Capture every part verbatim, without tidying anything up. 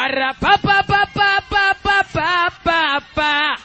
para pa pa pa pa pa pa pa pa pa.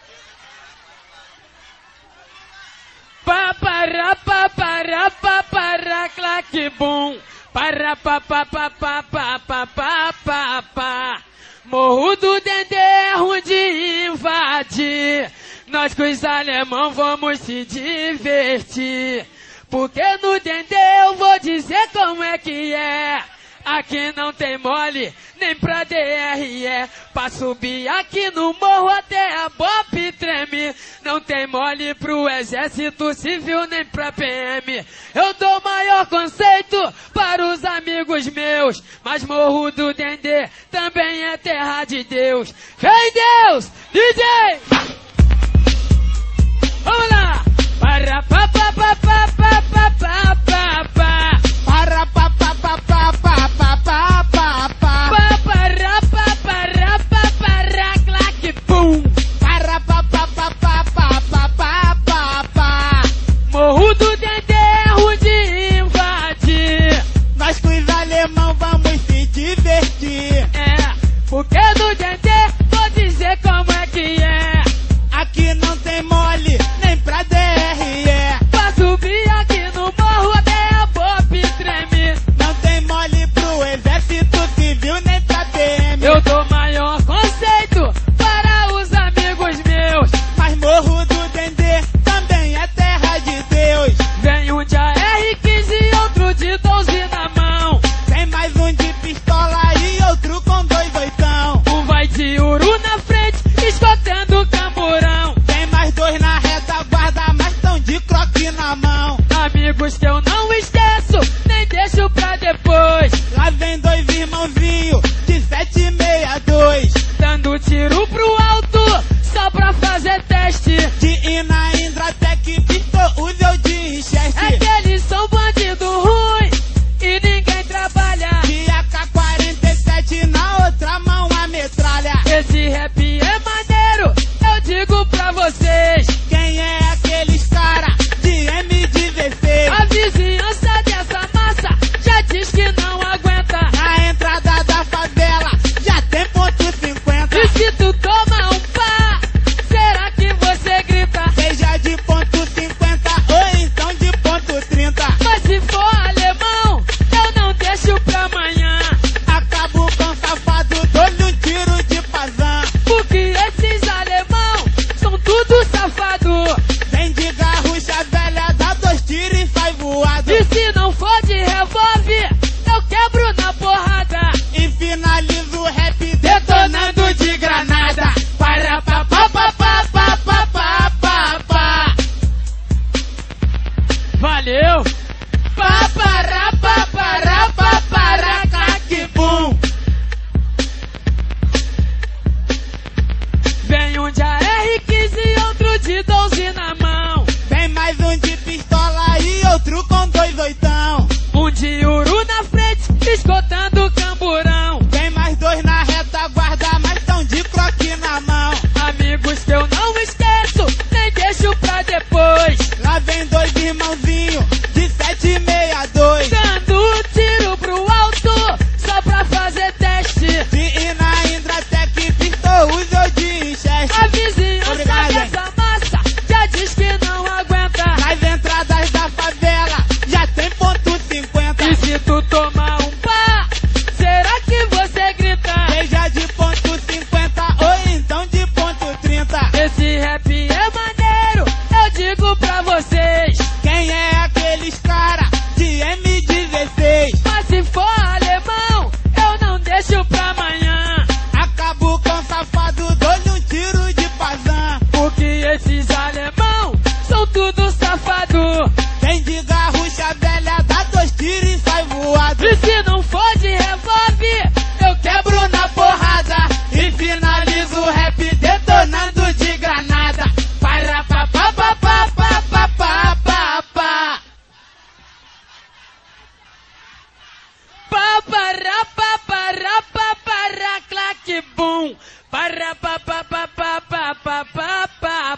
Pa para pa para pa para claque bum. Para pa pa pa pa pa pa pa pa pa. Morro do Dendê é ruim de invadir. Nós com os alemão vamos se divertir. Porque no Dendê eu vou dizer como é que é. Aqui não tem mole, nem pra D R E. Pra subir aqui no morro até a Bop treme. Não tem mole pro exército civil, nem pra P M. Eu dou maior conceito para os amigos meus. Mas morro do Dendê também é terra de Deus. Vem Deus, D J! Vamos lá! Para pa pa pa pa pa pa pa pa pa. Para pa pa pa pa pa pa pa pa pa. Pa para pa para pa para claque pum. Para pa pa pa pa pa pa pa pa pa. Morro do Dendê é ruim de invadir. Nós com os alemão vamos se divertir. É, porque no Dendê vou dizer como é que é. Aqui não tem mole, nem pra D R E. Pra subir aqui no morro até a Bop treme. Não tem mole pro exército civil, nem pra P M. Eu dou maior conceito para os amigos meus. Mas morro do Dendê também é terra de Deus. Vem um de A R quinze e outro de doze na mão. Tem mais um de pistola e outro com dois oitão. Um vai de uru na frente, escotando o camburão. Tem mais dois na retaguarda, mas tão de croque na mão. Amigos que eu não esqueço, nem deixo pra depois. Lá vem dois irmãozinhos de sete e meia dois. Dando tiro pro alto, só pra fazer teste. De Ina Indratec, Vitor, Uzel de Richeste. É que eles são bandido ruim e ninguém trabalha. De A K quarenta e sete na outra mão a metralha. Esse rap é maneiro, eu digo pra vocês. Quem é aqueles cara de M dezesseis? A vizinhança dessa massa já diz que não aguenta. Na entrada da favela já tem ponto cinquenta. E se tu toma um pá, será que você grita? Seja de ponto cinquenta ou então de ponto trinta. Mas se for alemão, eu não deixo pra amanhã. Acabo com o safado, dou-lhe um tiro de pazã. Porque esses alemão são tudo safado. Vem de garrucha velha, dá dois tiros e sai voado. E se não for de revólver, eu quebro na porrada. E finalizo o rap detonando de granada. Para pa pa pa pa pa pa pa pa pa. Valeu! Pa para pa para pa para claque bum. Vem um de A R quinze e outro de doze na mão. Vem mais um de pistola e outro com dois oitão. Um de uru na frente, escotando o camburão. Vem mais dois na retaguarda, mas tão de croque na mão. Amigos que eu não esqueço, nem deixo pra depois. Lá vem dois irmãozinhos de sete e meia dois. Dando tiro pro alto, só pra fazer teste. De Ina Indratec, Vitor, Uzel de Richeste. A vizinhança Obrigado, dessa massa já diz que não aguenta. Nas entradas da favela já tem ponto cinquenta. E se tu tomar um pá, será que você grita? Seja de ponto cinquenta ou então de ponto trinta. Esse rap é maneiro, eu digo pra vocês. Quem é aqueles cara de M dezesseis? Mas se for alemão, eu não deixo pra amanhã. Acabo com o safado, dou-lhe um tiro de pazã. Porque esses alemão são tudo safado. Vem de garrucha velha, dá dois tiros e sai voado. E se não for de revólver, eu quebro na porrada. E finalizo o rap detonando de granada. Para pa pa pa pa pa pa pa pa pa. Pa para pa para pa para claque bum. Para pa pa pa pa pa pa pa pa